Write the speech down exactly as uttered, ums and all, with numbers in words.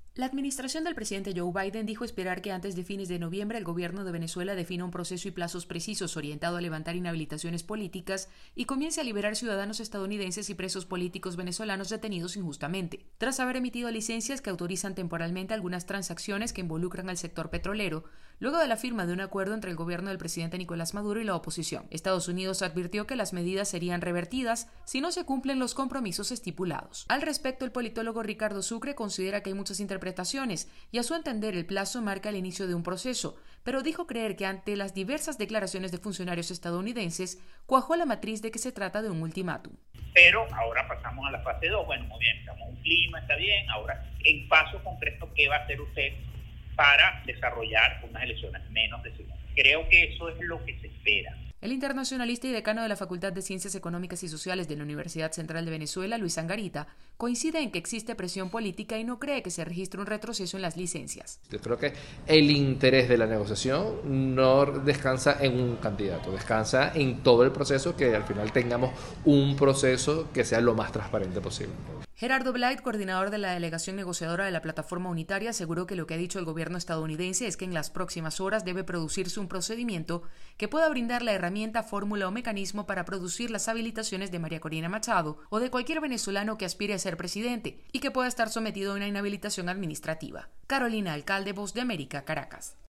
La administración del presidente Joe Biden dijo esperar que antes de fines de noviembre el gobierno de Venezuela defina un proceso y plazos precisos orientado a levantar inhabilitaciones políticas y comience a liberar ciudadanos estadounidenses y presos políticos venezolanos detenidos injustamente, tras haber emitido licencias que autorizan temporalmente algunas transacciones que involucran al sector petrolero, luego de la firma de un acuerdo entre el gobierno del presidente Nicolás Maduro y la oposición. Estados Unidos advirtió que las medidas serían revertidas si no se cumplen los compromisos estipulados. Al respecto, el politólogo Ricardo Sucre considera que hay muchas interpretaciones y a su entender el plazo marca el inicio de un proceso, pero dijo creer que ante las diversas declaraciones de funcionarios estadounidenses cuajó la matriz de que se trata de un ultimátum. Pero ahora pasamos a la fase dos, bueno, muy bien, estamos en un clima, está bien, ahora en paso concreto, ¿qué va a hacer usted para desarrollar unas elecciones menos desiguales? Creo que eso es lo que se espera. El internacionalista y decano de la Facultad de Ciencias Económicas y Sociales de la Universidad Central de Venezuela, Luis Angarita, coincide en que existe presión política y no cree que se registre un retroceso en las licencias. Yo creo que el interés de la negociación no descansa en un candidato, descansa en todo el proceso, que al final tengamos un proceso que sea lo más transparente posible. Gerardo Blight, coordinador de la delegación negociadora de la Plataforma Unitaria, aseguró que lo que ha dicho el gobierno estadounidense es que en las próximas horas debe producirse un procedimiento que pueda brindar la herramienta, fórmula o mecanismo para producir las habilitaciones de María Corina Machado o de cualquier venezolano que aspire a ser presidente y que pueda estar sometido a una inhabilitación administrativa. Carolina Alcalde, Voz de América, Caracas.